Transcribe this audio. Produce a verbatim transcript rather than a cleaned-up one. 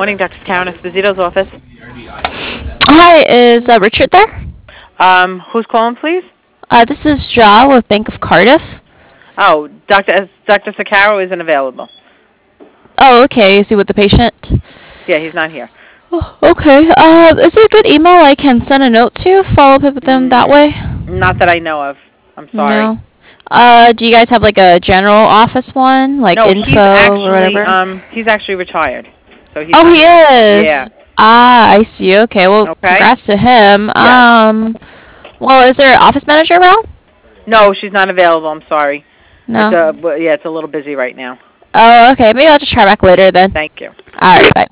morning, Doctor Karen Esposito's office. Hi, is uh, Richard there? Um, who's calling, please? Uh, this is Ja with Bank of Cardiff. Oh, Doctor Es- Doctor Sakaro isn't available. Oh, okay. Is he with the patient? Yeah, he's not here. Oh, okay. Uh, is there a good email I can send a note to? Follow up with them that Mm, way? not that I know of. I'm sorry. No. Uh, do you guys have like a general office one, like No, he's info or actually whatever? um he's actually retired, so he's Oh, not he here. Yeah. is. Ah, I see. Okay. Well, Okay. congrats to him. Yes. Um, well, is there an office manager around? No, she's not available. I'm sorry. No. It's a, yeah, it's a little busy right now. Oh, okay. Maybe I'll just try back later then. Thank you. All right. Bye.